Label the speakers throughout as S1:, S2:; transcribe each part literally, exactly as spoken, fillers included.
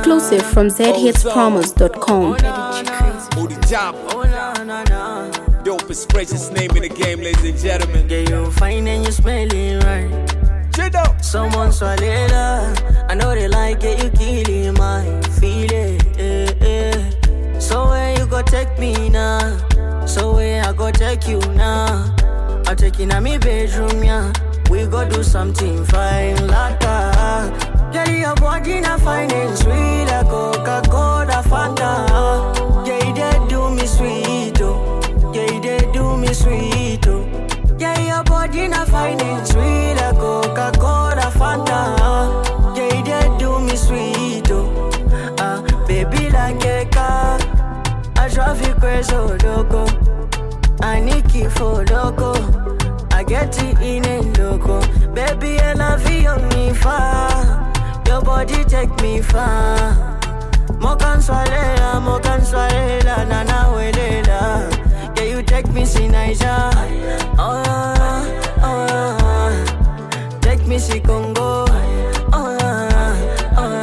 S1: Exclusive from z hits promos dot com.
S2: Booty job. Dopest, freshest name in the game, ladies and gentlemen.
S3: Yeah, you fine and you smelling right.
S2: Chido.
S3: Someone swallow that. I know they like it, you killing my feeling. Eh, eh. So where you go take me now? So where I go take you now? I take you in my bedroom, yeah. We go do something fine like that. Get your body na fine and sweet like Coca-Cola, Fanta. Yeah, they do me sweet, oh. Yeah, they do me sweet, oh. Yeah, your body na fine and sweet like Coca-Cola, Fanta. Yeah, they do me sweet, oh. Ah, baby like a car. I drive you crazy, oh, loco. I need you for loco. I get it in a loco. Baby, I love you on me far. Your body take me far. Mo can swallow, mo can swallow, na na welela. Yeah, you take me si Niger. Oh yeah, oh yeah. Take me si Congo. Oh yeah, oh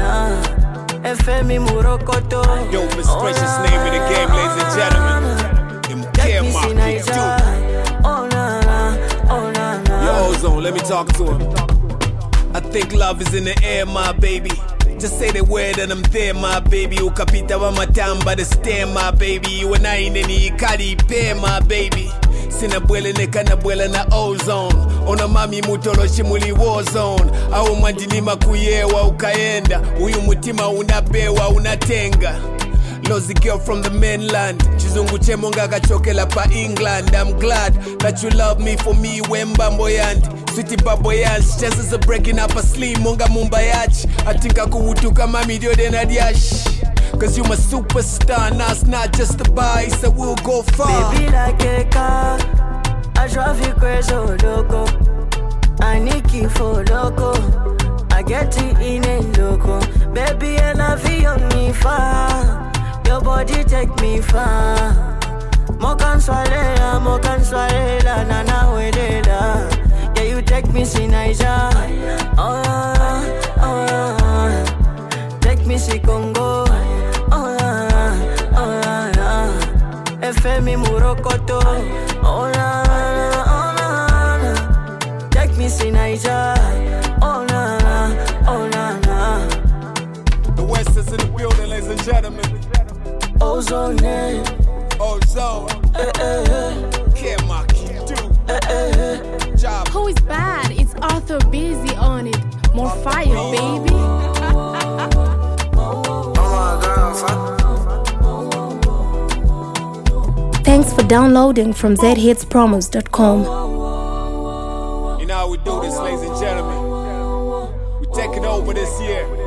S3: yeah. F M Murokoto.
S2: Dopest, freshest name in the game, ladies and gentlemen.
S3: Take me si Niger. Oh na na, oh na na.
S2: Yo, Ozone, let me talk to him. I think love is in the air, my baby. Just say the word and I'm there, my baby. Ukapita wa matamba the stare, my baby. You and I in any kali pay, my baby. Sina bwele neka na bwele na ozone. Ona mami mutolo shimuli war zone. Au mandini makuyewa ukaenda. Uyu mutima unabewa unatenga. Lozy girl from the mainland. Chizungu chemonga kachokela pa England. I'm glad that you love me for me wemba mboyandi. Sweetie baboyans, chances of breaking up a slim monga mumbayachi. I think I could wutuka mami diode na diash. Cause you my superstar, now it's not just a buy, so we'll go far.
S3: Baby like a car, I drive you crazy, oh, loco. I need you for loco. I get it in a loco. Baby, I love you on me far. Your body take me far. Mo can swallow, mo can swallow, na na welela. Yeah, you take me si Niger. Oh yeah, oh yeah. Take me si Congo. Oh yeah, oh yeah. F M Murokoto. Oh yeah, oh yeah. Take me si Niger. Oh yeah, oh yeah.
S2: The West is in the building, ladies and gentlemen.
S3: Ozone, eh.
S2: Ozone.
S3: Eh, eh, eh.
S2: Can't mock you, do.
S3: Eh, eh, eh.
S2: Job.
S4: Who is bad? It's Arthur Busy on it. More fire, baby.
S1: Thanks for downloading from z hits promos dot com.
S2: You know how we do this, ladies and gentlemen. We're taking over this year.